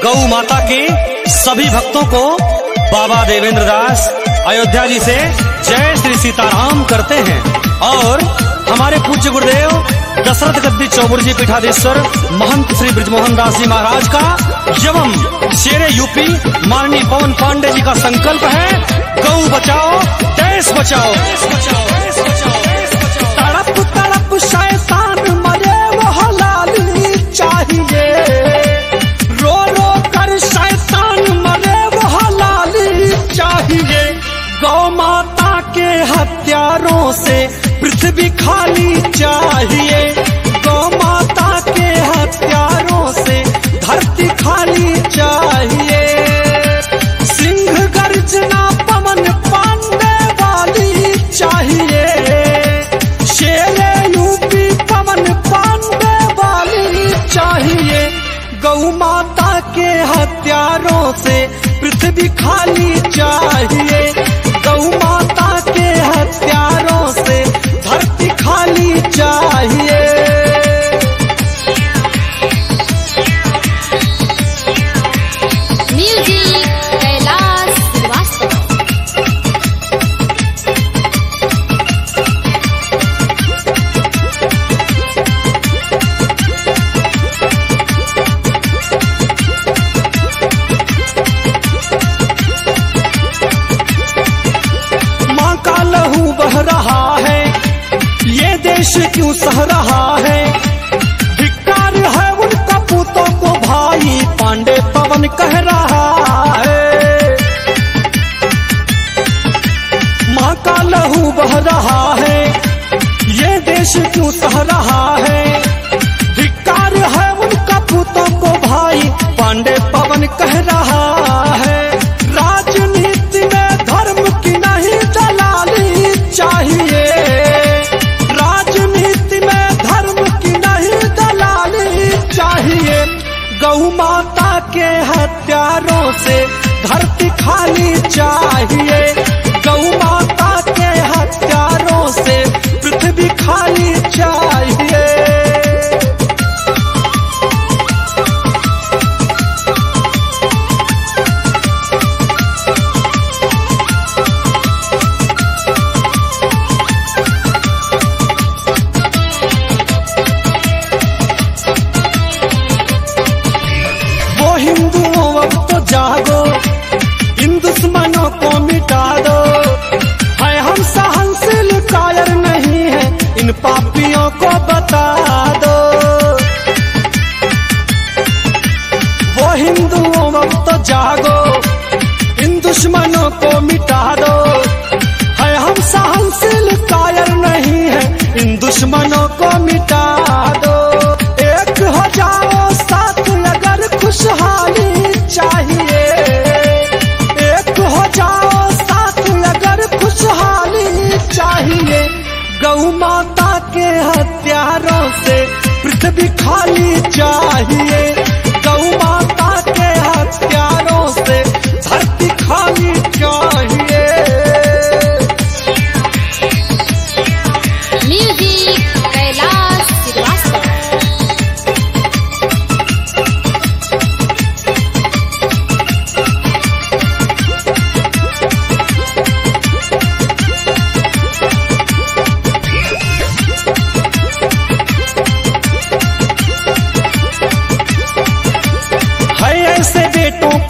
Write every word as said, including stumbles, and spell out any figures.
गौ माता के सभी भक्तों को बाबा देवेंद्र दास अयोध्या जी से जय श्री सीताराम करते हैं। और हमारे पूज्य गुरुदेव दशरथ गद्दी चौबुर जी पीठाधीश्वर महंत श्री ब्रजमोहन दास जी महाराज का एवं शेरे यूपी माननीय पवन पांडे जी का संकल्प है, गौ बचाओ देश बचाओ। तड़प तड़प शैतान मरे वह लाली चाहिए, रो रो कर शैतान मरे वह लाली चाहिए। गौ माता के हत्यारों से पृथ्वी खाली चाहिए, गौ माता के हत्यारों से धरती खाली चाहिए। सिंह गर्जना पवन पांडे वाली चाहिए, शेरे यूपी पवन पांडे वाली चाहिए। गौ माता के हत्यारों से पृथ्वी खाली चाहिए, गौ माता के हत्यारों से धरती खाली चाहिए। म्यूजिक कैलाश श्रीवास्तव। माँ का लहू बह रहा है, ये देश क्यों सह रहा है। धिक्कार है उन कपूतों को भाई, पांडे पवन कह रहा है। माँ का लहू बह रहा है, ये देश क्यों सह रहा है। धिक्कार है उन कपूतों को भाई, पांडे पवन कह रहा है। राजनीति में धर्म की नहीं दलाली चाहिए, राजनीति में धर्म की नहीं दलाली चाहिए। गौ माता के हत्यारों से धरती खाली चाहिए, गौ माता के हत्यारों से पृथ्वी खाली चाहिए। वो हिंदुओं अब तो जागो, इन दुश्मनों को मिटा दो। है हम सहनशील कायर नहीं है, इन पापियों को बता दो। वो हिंदुओं अब तो जागो, इन दुश्मनों को मिटा दो। है हम सहनशील कायर नहीं है, इन दुश्मनों को मिटा दो। एक हो जाओ साथ अगर खुशहाली चाहिए, एक हो जाओ साथ अगर खुशहाली चाहिए। गौ माता के हत्यारों से पृथ्वी खाली चाहिए, गौ माता के हत्यारों से धरती खाली चाहिए। म्यूजिक कैलाश श्रीवास्तव। है ऐसे बेटों